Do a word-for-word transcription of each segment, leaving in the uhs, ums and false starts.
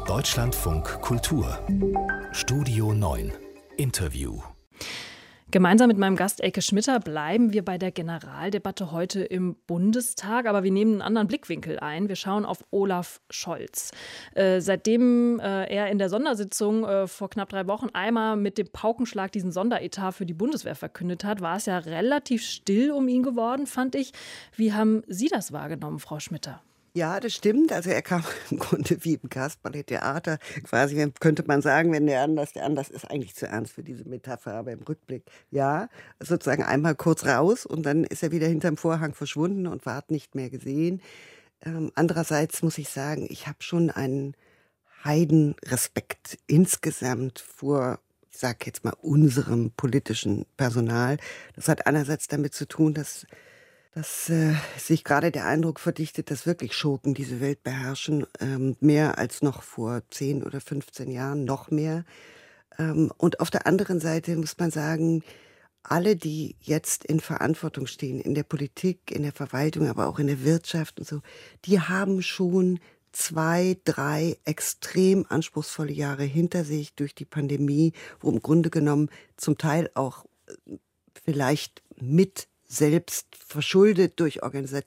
Deutschlandfunk Kultur Studio neun Interview. Gemeinsam mit meinem Gast Elke Schmitter bleiben wir bei der Generaldebatte heute im Bundestag, aber wir nehmen einen anderen Blickwinkel ein. Wir schauen auf Olaf Scholz. Äh, seitdem äh, er in der Sondersitzung äh, vor knapp drei Wochen einmal mit dem Paukenschlag diesen Sonderetat für die Bundeswehr verkündet hat, war es ja relativ still um ihn geworden, fand ich. Wie haben Sie das wahrgenommen, Frau Schmitter? Ja, das stimmt. Also er kam im Grunde wie im Kasperle-Theater. Quasi könnte man sagen, wenn der Anlass, der Anlass ist eigentlich zu ernst für diese Metapher, aber im Rückblick, ja, sozusagen einmal kurz raus und dann ist er wieder hinterm Vorhang verschwunden und ward nicht mehr gesehen. Ähm, andererseits muss ich sagen, ich habe schon einen Heidenrespekt insgesamt vor, ich sage jetzt mal, unserem politischen Personal. Das hat einerseits damit zu tun, dass dass äh, sich gerade der Eindruck verdichtet, dass wirklich Schurken diese Welt beherrschen, ähm, mehr als noch vor zehn oder fünfzehn Jahren, noch mehr. Ähm, und auf der anderen Seite muss man sagen, alle, die jetzt in Verantwortung stehen, in der Politik, in der Verwaltung, aber auch in der Wirtschaft und so, die haben schon zwei, drei extrem anspruchsvolle Jahre hinter sich durch die Pandemie, wo im Grunde genommen zum Teil auch äh, vielleicht mit selbst verschuldet durch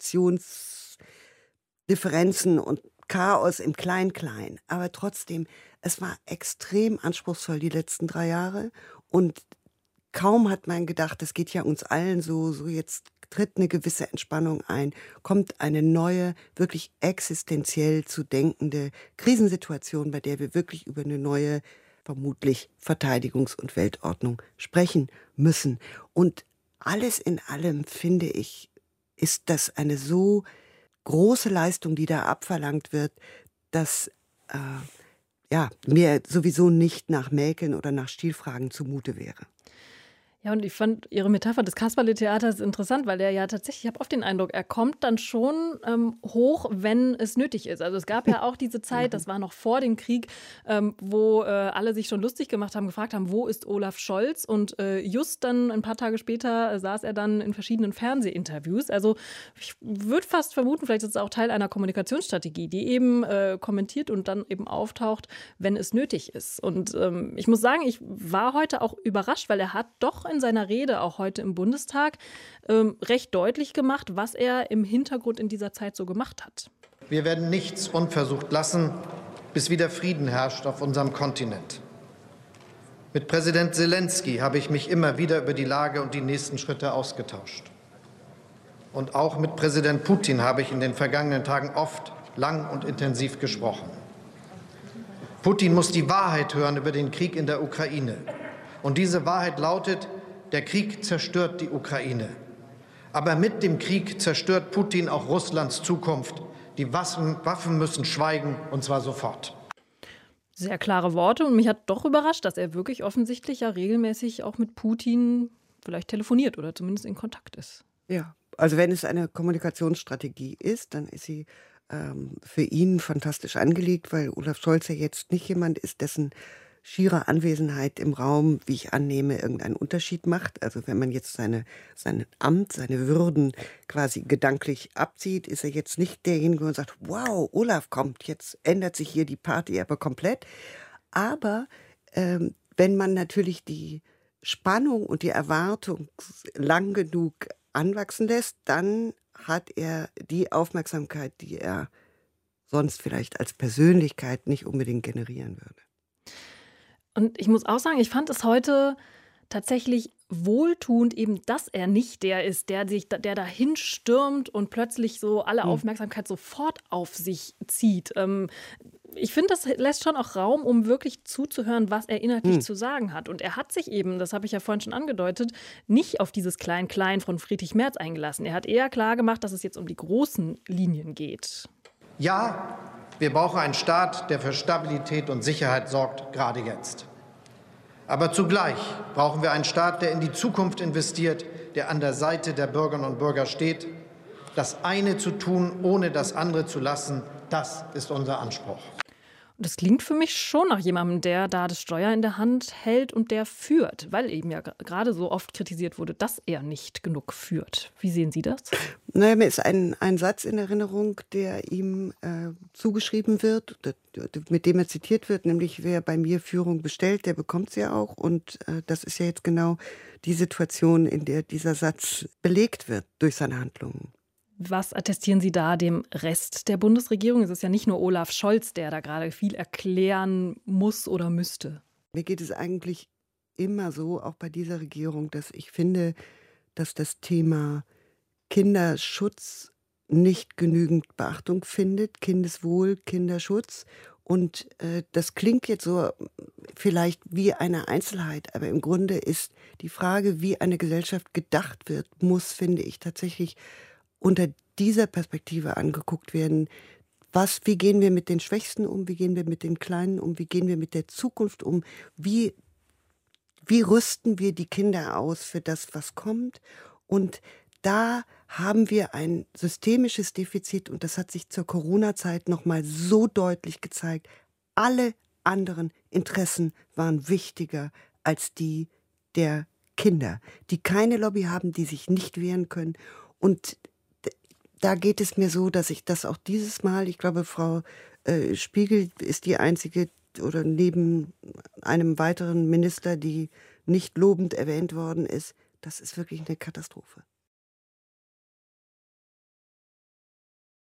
Organisationsdifferenzen und Chaos im Klein-Klein. Aber trotzdem, es war extrem anspruchsvoll die letzten drei Jahre. Und kaum hat man gedacht, es geht ja uns allen so, so jetzt tritt eine gewisse Entspannung ein, kommt eine neue, wirklich existenziell zu denkende Krisensituation, bei der wir wirklich über eine neue, vermutlich Verteidigungs- und Weltordnung sprechen müssen. Und alles in allem, finde ich, ist das eine so große Leistung, die da abverlangt wird, dass äh, ja, mir sowieso nicht nach Mäkeln oder nach Stilfragen zumute wäre. Ja, und ich fand Ihre Metapher des Kasperle-Theaters interessant, weil er ja tatsächlich, ich habe oft den Eindruck, er kommt dann schon ähm, hoch, wenn es nötig ist. Also es gab ja auch diese Zeit, das war noch vor dem Krieg, ähm, wo äh, alle sich schon lustig gemacht haben, gefragt haben, wo ist Olaf Scholz? Und äh, just dann ein paar Tage später äh, saß er dann in verschiedenen Fernsehinterviews. Also ich würde fast vermuten, vielleicht ist es auch Teil einer Kommunikationsstrategie, die eben äh, kommentiert und dann eben auftaucht, wenn es nötig ist. Und ähm, ich muss sagen, ich war heute auch überrascht, weil er hat doch in seiner Rede auch heute im Bundestag ähm, recht deutlich gemacht, was er im Hintergrund in dieser Zeit so gemacht hat. Wir werden nichts unversucht lassen, bis wieder Frieden herrscht auf unserem Kontinent. Mit Präsident Zelensky habe ich mich immer wieder über die Lage und die nächsten Schritte ausgetauscht. Und auch mit Präsident Putin habe ich in den vergangenen Tagen oft, lang und intensiv gesprochen. Putin muss die Wahrheit hören über den Krieg in der Ukraine. Und diese Wahrheit lautet: Der Krieg zerstört die Ukraine. Aber mit dem Krieg zerstört Putin auch Russlands Zukunft. Die Waffen, Waffen müssen schweigen, und zwar sofort. Sehr klare Worte, und mich hat doch überrascht, dass er wirklich offensichtlich ja regelmäßig auch mit Putin vielleicht telefoniert oder zumindest in Kontakt ist. Ja, also wenn es eine Kommunikationsstrategie ist, dann ist sie ähm, für ihn fantastisch angelegt, weil Olaf Scholz ja jetzt nicht jemand ist, dessen schiere Anwesenheit im Raum, wie ich annehme, irgendeinen Unterschied macht. Also wenn man jetzt seine, sein Amt, seine Würden quasi gedanklich abzieht, ist er jetzt nicht derjenige, der sagt, wow, Olaf kommt, jetzt ändert sich hier die Party aber komplett. Aber ähm, wenn man natürlich die Spannung und die Erwartung lang genug anwachsen lässt, dann hat er die Aufmerksamkeit, die er sonst vielleicht als Persönlichkeit nicht unbedingt generieren würde. Und ich muss auch sagen, ich fand es heute tatsächlich wohltuend, eben, dass er nicht der ist, der sich, der dahin stürmt und plötzlich so alle Aufmerksamkeit sofort auf sich zieht. Ähm, ich finde, das lässt schon auch Raum, um wirklich zuzuhören, was er inhaltlich hm. zu sagen hat. Und er hat sich eben, das habe ich ja vorhin schon angedeutet, nicht auf dieses Klein-Klein von Friedrich Merz eingelassen. Er hat eher klar gemacht, dass es jetzt um die großen Linien geht. Ja, wir brauchen einen Staat, der für Stabilität und Sicherheit sorgt, gerade jetzt. Aber zugleich brauchen wir einen Staat, der in die Zukunft investiert, der an der Seite der Bürgerinnen und Bürger steht. Das eine zu tun, ohne das andere zu lassen, das ist unser Anspruch. Und das klingt für mich schon nach jemandem, der da das Steuer in der Hand hält und der führt, weil eben ja gerade so oft kritisiert wurde, dass er nicht genug führt. Wie sehen Sie das? Naja, mir ist ein, ein Satz in Erinnerung, der ihm äh, zugeschrieben wird, mit dem er zitiert wird, nämlich wer bei mir Führung bestellt, der bekommt sie auch. Und äh, das ist ja jetzt genau die Situation, in der dieser Satz belegt wird durch seine Handlungen. Was attestieren Sie da dem Rest der Bundesregierung? Es ist ja nicht nur Olaf Scholz, der da gerade viel erklären muss oder müsste. Mir geht es eigentlich immer so, auch bei dieser Regierung, dass ich finde, dass das Thema Kinderschutz nicht genügend Beachtung findet. Kindeswohl, Kinderschutz. Und äh, das klingt jetzt so vielleicht wie eine Einzelheit, aber im Grunde ist die Frage, wie eine Gesellschaft gedacht wird, muss, finde ich, tatsächlich unter dieser Perspektive angeguckt werden. Was, wie gehen wir mit den Schwächsten um, wie gehen wir mit den Kleinen um, wie gehen wir mit der Zukunft um, wie, wie rüsten wir die Kinder aus für das, was kommt. Und da haben wir ein systemisches Defizit und das hat sich zur Corona-Zeit nochmal so deutlich gezeigt. Alle anderen Interessen waren wichtiger als die der Kinder, die keine Lobby haben, die sich nicht wehren können. Und da geht es mir so, dass ich das auch dieses Mal, ich glaube, Frau äh, Spiegel ist die einzige oder neben einem weiteren Minister, die nicht lobend erwähnt worden ist, das ist wirklich eine Katastrophe.